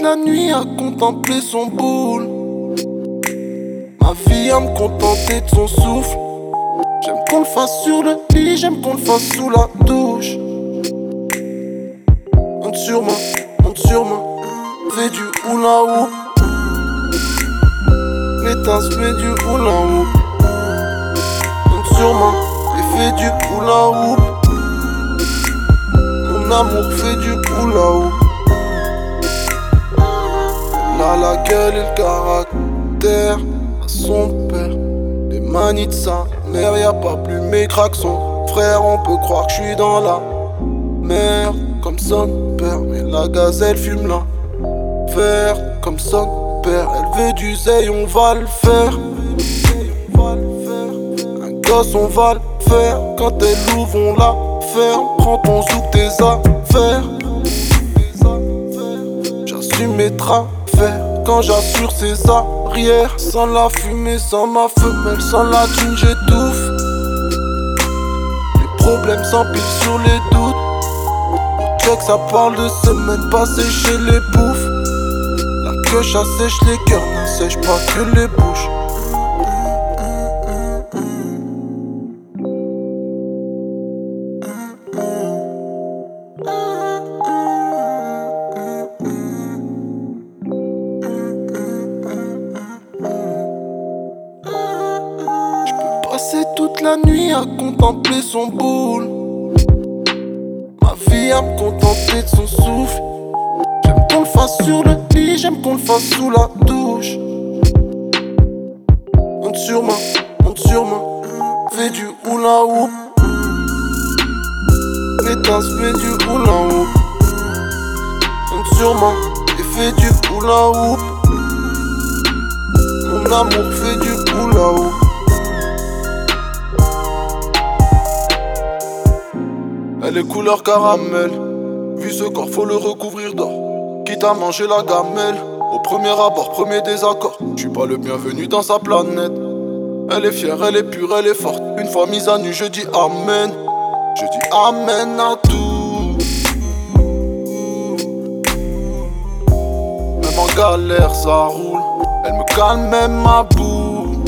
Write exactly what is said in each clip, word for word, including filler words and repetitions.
la nuit à contempler son boule. Ma vie à me contenter de son souffle. J'aime qu'on le fasse sur le lit, j'aime qu'on le fasse sous la douche. Monte sur moi, monte sur moi, fais du hula hoop. L'éteinte met du hula hoop. Monte sur moi et fais du hula hoop. Mon amour fait du hula hoop. Elle a la gueule et le caractère à son père. Les manies de sa mère, y'a pas plus maigre que son frère. On peut croire que je suis dans la merde comme son père, mais la gazelle fume la fer comme son père. Elle veut du zèle, on va le faire. Un gosse, on va le faire. Quand elle ouvre, on la ferme. Prends ton zouk, tes affaires. J'assume mes travers quand j'assure ses arrières. Sans la fumée, sans ma femelle, sans la thune, j'étouffe. Les problèmes s'empilent sur les doutes. Au check, ça parle de semaines passées chez les bouffes. La queue sèche, les cœurs ne sèchent pas que les bouches. Passer toute la nuit à contempler son boule. Ma vie à me contenter de son souffle. J'aime qu'on le fasse sur le lit, j'aime qu'on le fasse sous la douche. Monte sur moi, monte sur moi, fais du hula hoop. L'éteinte met du hula hoop. Monte sur moi et fais du hula hoop. Mon amour fait du hula hoop. Elle est couleur caramel. Vu ce corps, faut le recouvrir d'or. Quitte à manger la gamelle. Au premier abord, premier désaccord. J'suis pas le bienvenu dans sa planète. Elle est fière, elle est pure, elle est forte. Une fois mise à nu, je dis amen. Je dis amen à tout. Même en galère, ça roule. Elle me calme, même ma boue.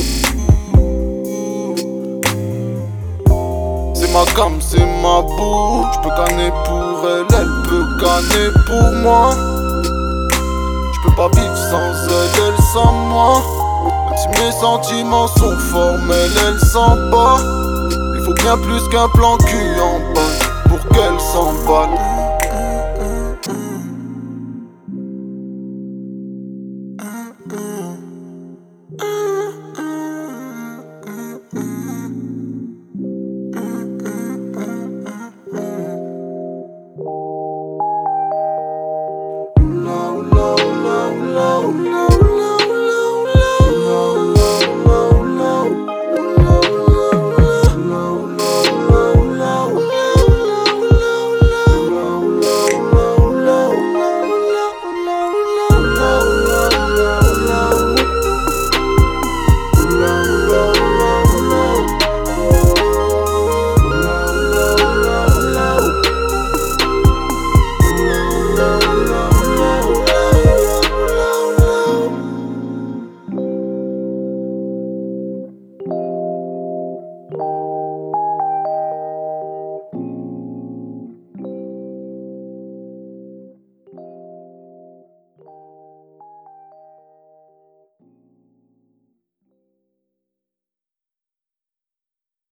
Ma gamme, c'est ma boue. J'peux canner pour elle, elle peut canner pour moi. J'peux pas vivre sans elle, elle sans moi. Même si mes sentiments sont formels, elle s'en bat. Il faut bien plus qu'un plan cul en bas pour qu'elle s'emballe.